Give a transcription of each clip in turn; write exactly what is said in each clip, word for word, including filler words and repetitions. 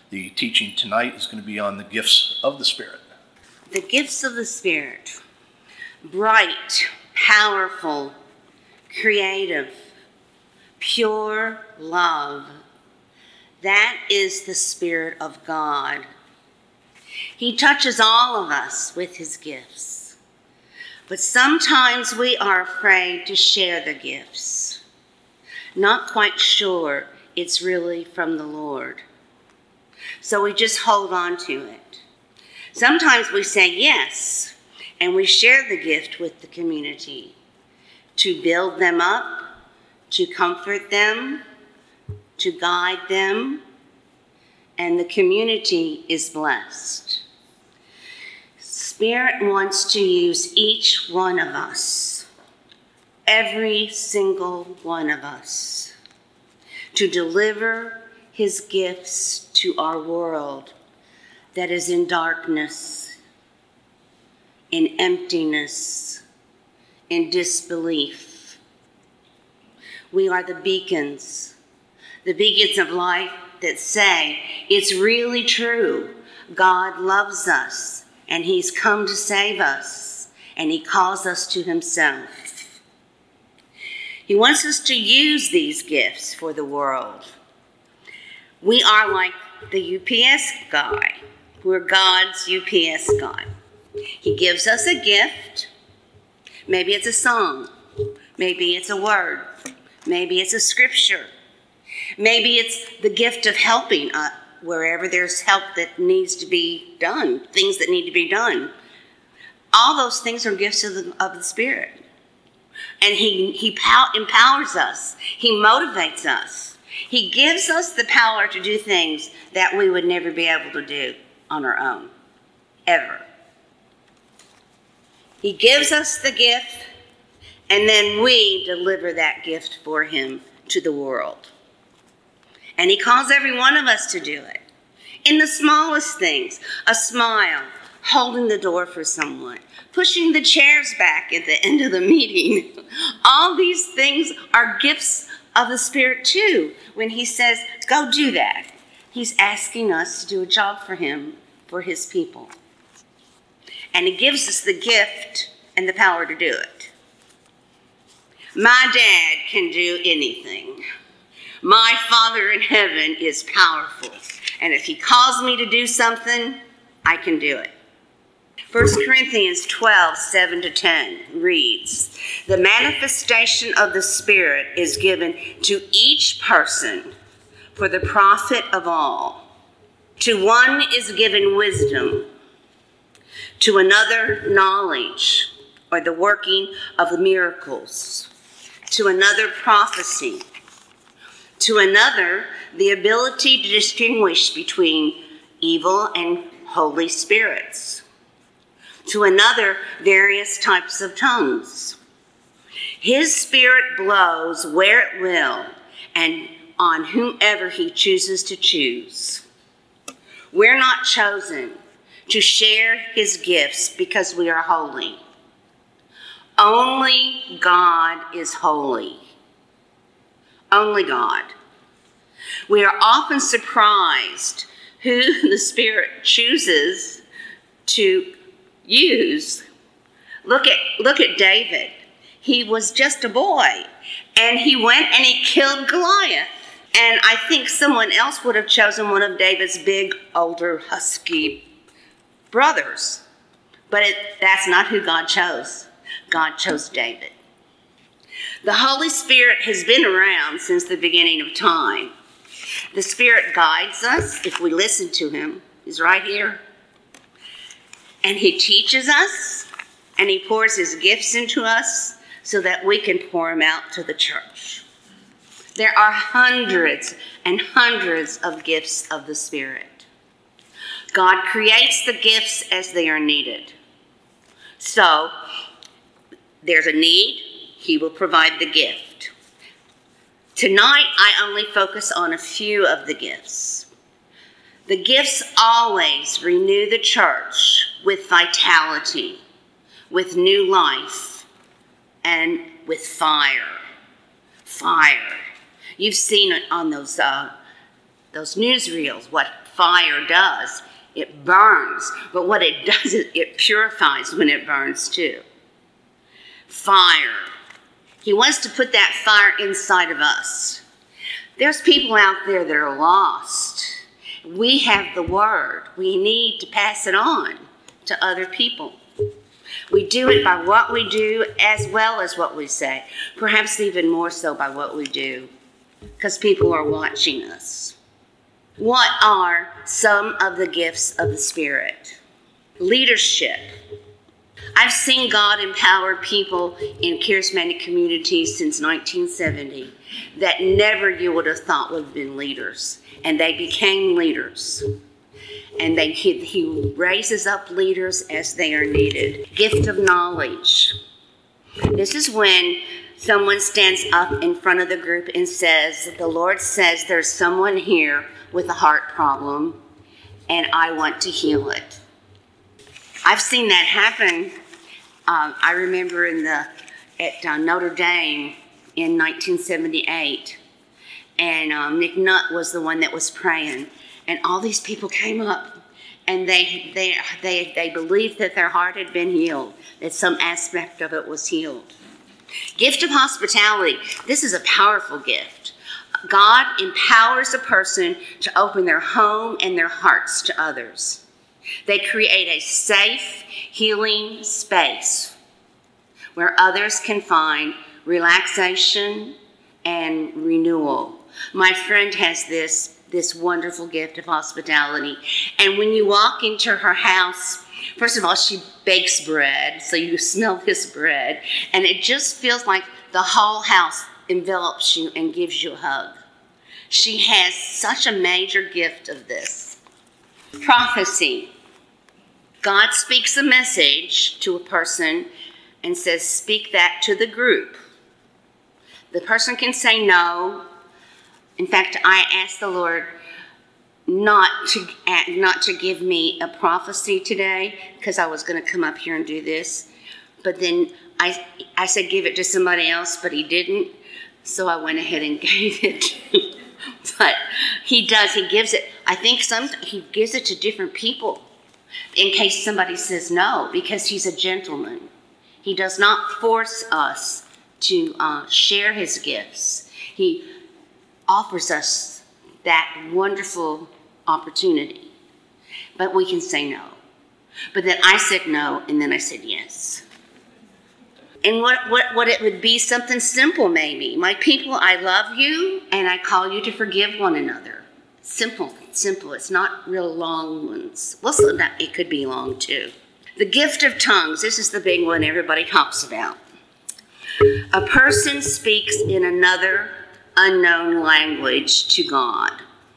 The teaching tonight is going to be on the gifts of the Spirit. The gifts of the Spirit. Bright, powerful, creative, pure love. That is the Spirit of God. He touches all of us with his gifts. But sometimes we are afraid to share the gifts, not quite sure it's really from the Lord. So we just hold on to it. Sometimes we say yes, and we share the gift with the community to build them up, to comfort them, to guide them, and the community is blessed. Spirit wants to use each one of us, every single one of us, to deliver his gifts to our world that is in darkness, in emptiness, in disbelief. We are the beacons, the beacons of light that say it's really true. God loves us, and he's come to save us, and he calls us to himself. He wants us to use these gifts for the world. We are like the U P S guy. We're God's U P S guy. He gives us a gift. Maybe it's a song. Maybe it's a word. Maybe it's a scripture. Maybe it's the gift of helping uh, wherever there's help that needs to be done, things that need to be done. All those things are gifts of the, of the Spirit. And he, he pow- empowers us. He motivates us. He gives us the power to do things that we would never be able to do on our own, ever. He gives us the gift, and then we deliver that gift for him to the world. And he calls every one of us to do it. In the smallest things, a smile, holding the door for someone, pushing the chairs back at the end of the meeting. All these things are gifts of the Spirit too. When he says, go do that, he's asking us to do a job for him, for his people. And he gives us the gift and the power to do it. My dad can do anything. My Father in heaven is powerful. And if he calls me to do something, I can do it. First Corinthians twelve, seven to ten reads, the manifestation of the Spirit is given to each person for the profit of all. To one is given wisdom, to another knowledge, or the working of miracles, to another prophecy, to another the ability to distinguish between evil and holy spirits, to another various types of tongues. His Spirit blows where it will and on whomever he chooses to choose. We're not chosen to share his gifts because we are holy. Only God is holy. Only God. We are often surprised who the Spirit chooses to use. Look at, look at David. He was just a boy, and he went and he killed Goliath. And I think someone else would have chosen one of David's big, older, husky brothers. But it, that's not who God chose. God chose David. The Holy Spirit has been around since the beginning of time. The Spirit guides us if we listen to him. He's right here. And he teaches us, and he pours his gifts into us so that we can pour them out to the church. There are hundreds and hundreds of gifts of the Spirit. God creates the gifts as they are needed. So, there's a need, he will provide the gift. Tonight, I only focus on a few of the gifts. The gifts always renew the church with vitality, with new life, and with fire. Fire. You've seen it on those uh, those newsreels, what fire does. It burns, but what it does is it purifies when it burns too. Fire. He wants to put that fire inside of us. There's people out there that are lost. We have the word. We need to pass it on to other people. We do it by what we do as well as what we say. Perhaps even more so by what we do, because people are watching us. What are some of the gifts of the Spirit? Leadership. I've seen God empower people in charismatic communities since nineteen seventy that never you would have thought would have been leaders. And they became leaders. And they, he, he raises up leaders as they are needed. Gift of knowledge. This is when someone stands up in front of the group and says, the Lord says there's someone here with a heart problem, and I want to heal it. I've seen that happen. Um, I remember in the at uh, Notre Dame in nineteen seventy-eight, and um, Nick Nutt was the one that was praying, and all these people came up, and they they they they believed that their heart had been healed, that some aspect of it was healed. Gift of hospitality. This is a powerful gift. God empowers a person to open their home and their hearts to others. They create a safe, healing space where others can find relaxation and renewal. My friend has this, this wonderful gift of hospitality. And when you walk into her house, first of all, she bakes bread, so you smell this bread, and it just feels like the whole house envelops you and gives you a hug. She has such a major gift of this. Prophecy. God speaks a message to a person and says, speak that to the group. The person can say no. In fact, I asked the Lord not to not to give me a prophecy today because I was going to come up here and do this. But then I I said give it to somebody else, but he didn't. So I went ahead and gave it. But he does. He gives it. I think some he gives it to different people in case somebody says no, because he's a gentleman. He does not force us to uh, share his gifts. He offers us that wonderful opportunity. But we can say no. But then I said no, and then I said yes. And what, what, what it would be something simple maybe. My people, I love you, and I call you to forgive one another. Simple, simple. It's not real long ones. Well, so that, it could be long too. The gift of tongues. This is the big one everybody talks about. A person speaks in another unknown language to God.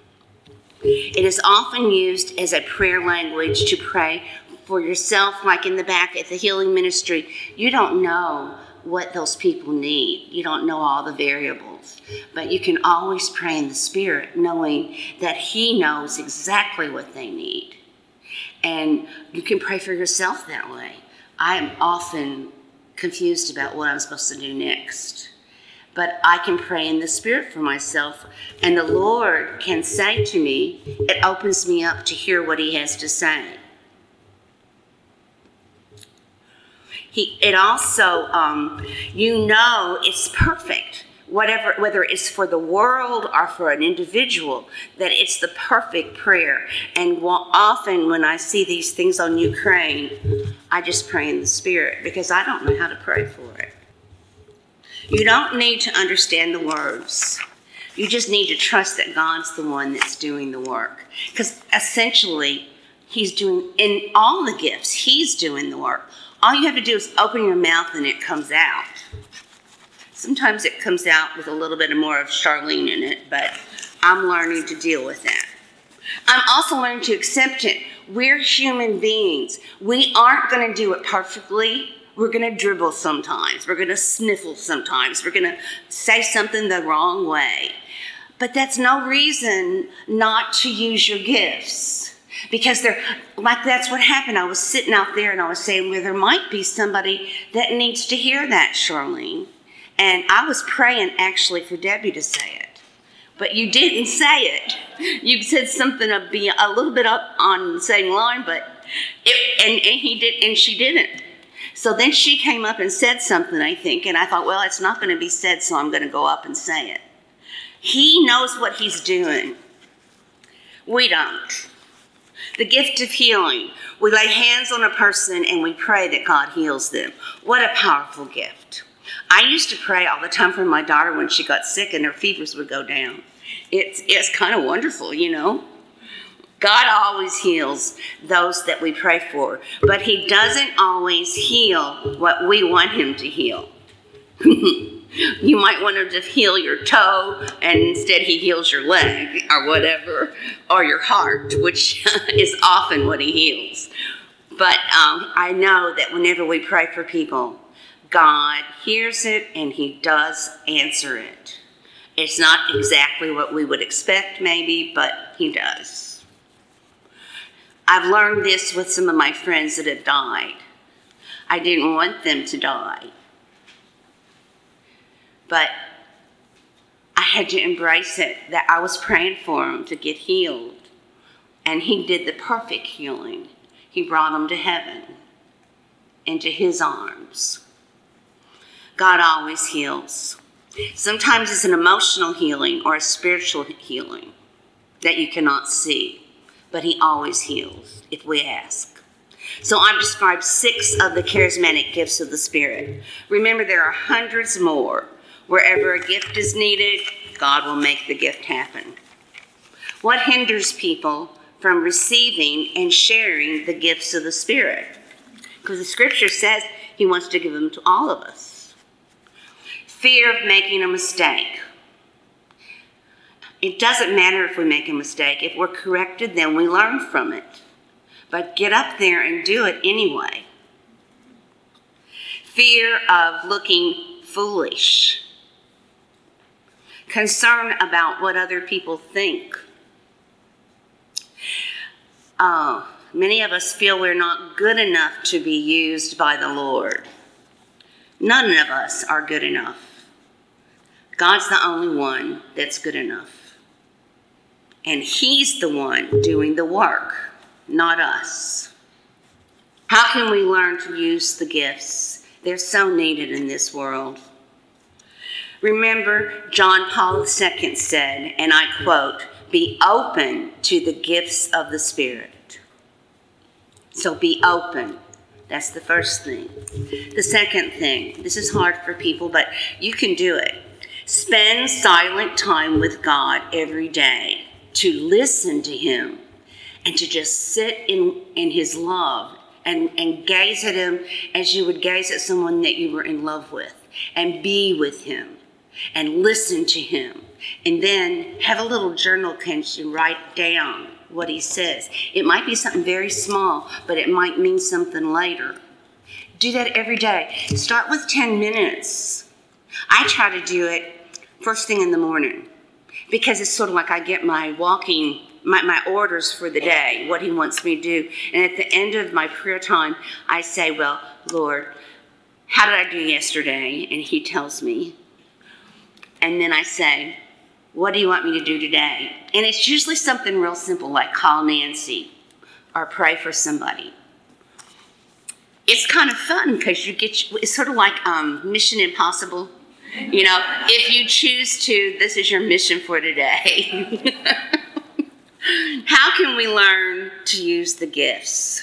It is often used as a prayer language to pray for yourself, like in the back at the healing ministry. You don't know what those people need. You don't know all the variables. But you can always pray in the Spirit, knowing that He knows exactly what they need. And you can pray for yourself that way. I am often confused about what I'm supposed to do next. But I can pray in the Spirit for myself, and the Lord can say to me, it opens me up to hear what He has to say. He, it also, um, you know, it's perfect. Whatever, whether it's for the world or for an individual, that it's the perfect prayer. And often when I see these things on Ukraine, I just pray in the Spirit because I don't know how to pray for it. You don't need to understand the words. You just need to trust that God's the one that's doing the work. Because essentially, He's doing, in all the gifts, He's doing the work. All you have to do is open your mouth and it comes out. Sometimes it comes out with a little bit more of Charlene in it, but I'm learning to deal with that. I'm also learning to accept it. We're human beings. We aren't going to do it perfectly. We're going to dribble sometimes. We're going to sniffle sometimes. We're going to say something the wrong way. But that's no reason not to use your gifts. Because they're, like that's what happened. I was sitting out there and I was saying, well, there might be somebody that needs to hear that, Charlene. And I was praying actually for Debbie to say it. but you didn't say it. You said something a, be a little bit up on the same line, but it, and, and he did, and she didn't. So then she came up and said something, I think, and I thought, well, it's not going to be said, so I'm going to go up and say it. He knows what he's doing. We don't. The gift of healing. We lay hands on a person and we pray that God heals them. What a powerful gift. I used to pray all the time for my daughter when she got sick and her fevers would go down. It's, it's kind of wonderful, you know. God always heals those that we pray for, but he doesn't always heal what we want him to heal. You might want him to heal your toe, and instead he heals your leg or whatever, or your heart, which is often what he heals. But um, I know that whenever we pray for people, God hears it and he does answer it. It's not exactly what we would expect maybe, but he does. I've learned this with some of my friends that have died. I didn't want them to die. But I had to embrace it, that I was praying for them to get healed. And he did the perfect healing. He brought them to heaven, into his arms. God always heals. Sometimes it's an emotional healing or a spiritual healing that you cannot see. But he always heals if we ask. So I've described six of the charismatic gifts of the Spirit. Remember, there are hundreds more. Wherever a gift is needed, God will make the gift happen. What hinders people from receiving and sharing the gifts of the Spirit? Because the scripture says he wants to give them to all of us. Fear of making a mistake. It doesn't matter if we make a mistake. If we're corrected, then we learn from it. But get up there and do it anyway. Fear of looking foolish. Concern about what other people think. Oh, many of us feel we're not good enough to be used by the Lord. None of us are good enough. God's the only one that's good enough. And he's the one doing the work, not us. How can we learn to use the gifts? They're so needed in this world. Remember, John Paul the Second said, and I quote, "Be open to the gifts of the Spirit." So be open. That's the first thing. The second thing, this is hard for people, but you can do it. Spend silent time with God every day to listen to him and to just sit in, in his love and, and gaze at him as you would gaze at someone that you were in love with, and be with him and listen to him. And then have a little journal page and write down what he says. It might be something very small, but it might mean something later. Do that every day. Start with ten minutes. I try to do it first thing in the morning because it's sort of like I get my walking, my, my orders for the day, what he wants me to do. And at the end of my prayer time, I say, well, Lord, how did I do yesterday? And he tells me. And then I say, what do you want me to do today? And it's usually something real simple, like call Nancy or pray for somebody. It's kind of fun because you get, it's sort of like um, Mission Impossible. You know, if you choose to, this is your mission for today. How can we learn to use the gifts?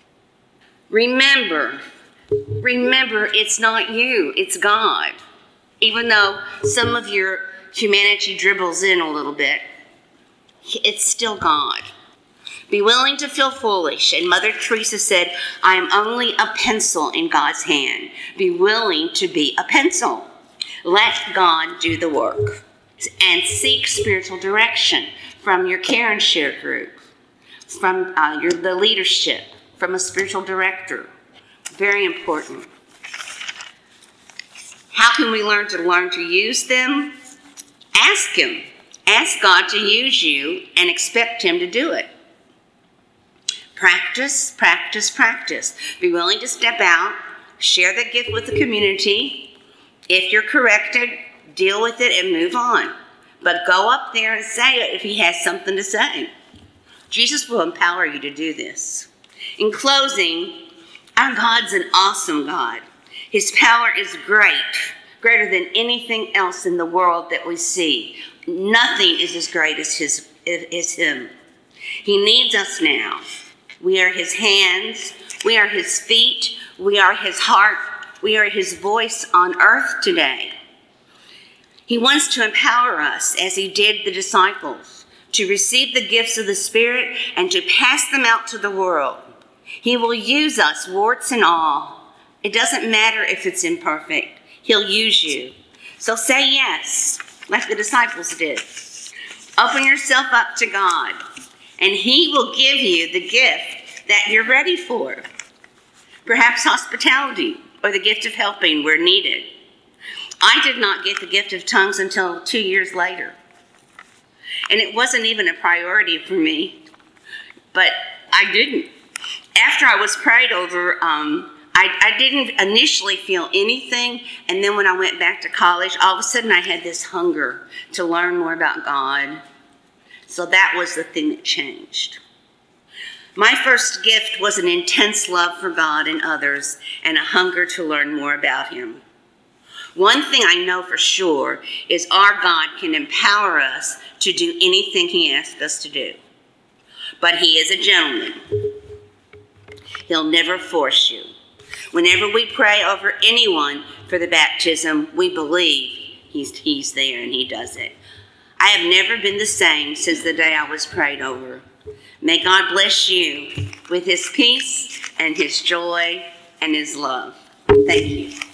Remember, remember, it's not you, it's God. Even though some of your humanity dribbles in a little bit, it's still God. Be willing to feel foolish. And Mother Teresa said, I am only a pencil in God's hand. Be willing to be a pencil. Let God do the work. And seek spiritual direction from your care and share group, from uh, your, the leadership, from a spiritual director. Very important. How can we learn to learn to use them? Ask him. Ask God to use you and expect him to do it. Practice, practice, practice. Be willing to step out, share the gift with the community. If you're corrected, deal with it and move on. But go up there and say it if he has something to say. Jesus will empower you to do this. In closing, our God's an awesome God. His power is great, greater than anything else in the world that we see. Nothing is as great as his as him. He needs us now. We are his hands. We are his feet. We are his heart. We are his voice on earth today. He wants to empower us, as he did the disciples, to receive the gifts of the Spirit and to pass them out to the world. He will use us, warts and all. It doesn't matter if it's imperfect. He'll use you. So say yes, like the disciples did. Open yourself up to God, and he will give you the gift that you're ready for. Perhaps hospitality or the gift of helping where needed. I did not get the gift of tongues until two years later. And it wasn't even a priority for me, but I didn't. After I was prayed over, um, I, I didn't initially feel anything, and then when I went back to college, all of a sudden I had this hunger to learn more about God. So that was the thing that changed. My first gift was an intense love for God and others, and a hunger to learn more about him. One thing I know for sure is our God can empower us to do anything he asks us to do. But he is a gentleman. He'll never force you. Whenever we pray over anyone for the baptism, we believe he's, he's there and he does it. I have never been the same since the day I was prayed over. May God bless you with his peace and his joy and his love. Thank you.